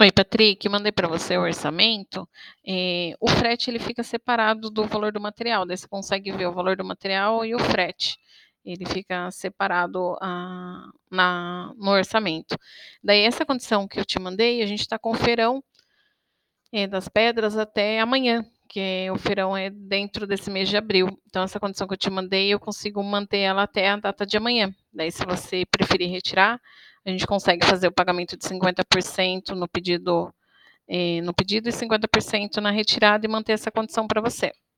Oi, Patrick, mandei para você o orçamento. O frete ele fica separado do valor do material, daí você consegue ver o valor do material e o frete. Ele fica separado no orçamento. Daí, essa condição que eu te mandei, a gente está com o feirão das pedras até amanhã, que o feirão é dentro desse mês de abril. Então, essa condição que eu te mandei, eu consigo manter ela até a data de amanhã. Daí, se você preferir retirar, a gente consegue fazer o pagamento de 50% no pedido e 50% na retirada e manter essa condição para você.